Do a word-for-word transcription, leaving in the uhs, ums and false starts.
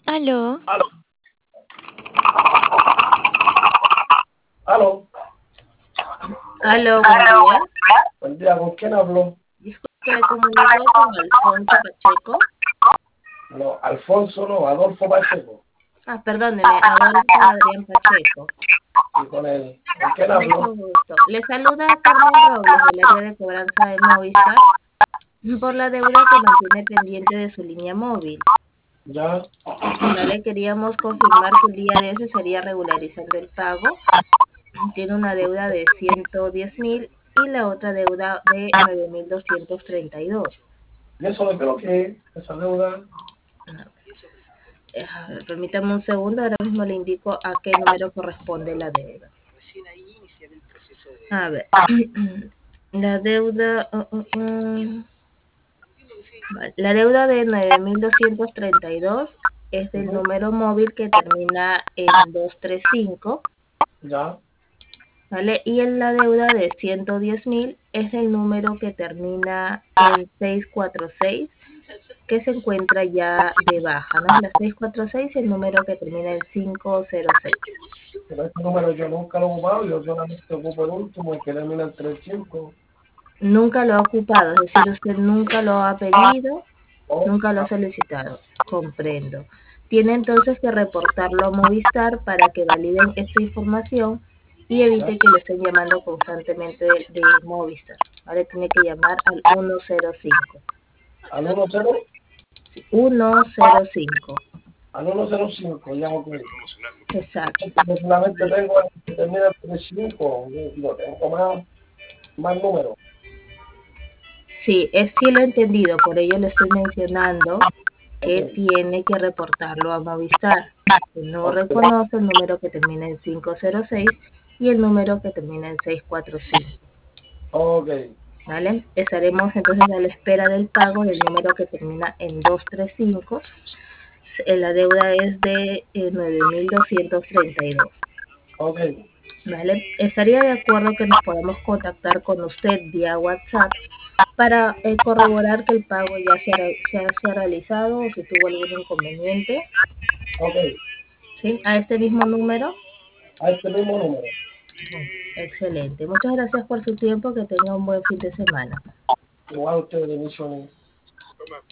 Aló, Aló, aló. Aló, buen día. Buen día, ¿con quién hablo? Disculpe, me comunico con Alfonso Pacheco. No, Alfonso, no, Adolfo Pacheco. Ah, perdóneme, Adolfo Adrián Pacheco. Y con él, ¿con quién hablo? Mucho gusto. Le saluda Carmen Robles del área de cobranza de Movistar por la deuda que mantiene pendiente de su línea móvil. Ya, Vale, queríamos confirmar que el día de hoy se estaría regularizando el pago. Tiene una deuda de ciento diez mil y la otra deuda de nueve mil doscientos treinta y dos. ¿y eso de qué lo que es? Esa deuda. Eh, Permítame un segundo, ahora mismo le indico a qué número corresponde la deuda. A ver, la deuda, uh, uh, uh, vale, la deuda de nueve mil doscientos treinta y dos es del Ujú. número móvil que termina en doscientos treinta y cinco, Ya, ¿vale? Y en la deuda de ciento diez mil es el número que termina en seiscientos cuarenta y seis, que se encuentra ya de baja, ¿no? La seiscientos cuarenta y seis y el número que termina en quinientos seis. pero ese número yo nunca lo he ocupado, yo solamente ocupo el último, el que termina en treinta y cinco. Nunca lo ha ocupado, es decir, usted nunca lo ha pedido, Oh, nunca lo ha ah, solicitado. Comprendo. Tiene entonces que reportarlo a Movistar para que validen esta información y ya, evite que lo estén llamando constantemente de, de Movistar. Ahora tiene que llamar al ciento cinco. al uno cero, ciento cinco. al uno cero cinco, ya, ok. Exacto. Yo solamente tengo el que termina en treinta y cinco, y no tengo más, más números. Sí, es sí lo he entendido, por ello le estoy mencionando Ok, que tiene que reportarlo a Movistar. Que no ok, reconoce el número que termina en quinientos seis y el número que termina en seiscientos cuarenta y cinco. ok, ¿Vale? Estaremos entonces a la espera del pago del número que termina en doscientos treinta y cinco. Eh, La deuda es de eh, nueve mil doscientos treinta y dos. ok. ¿Vale? Estaría de acuerdo que nos podamos contactar con usted vía WhatsApp para eh, corroborar que el pago ya se ha, se ha- se ha realizado o si tuvo algún inconveniente. Ok, ¿Sí? A este mismo número. a este mismo número. Excelente. Muchas gracias por su tiempo. Que tenga un buen fin de semana. Igual usted de inicio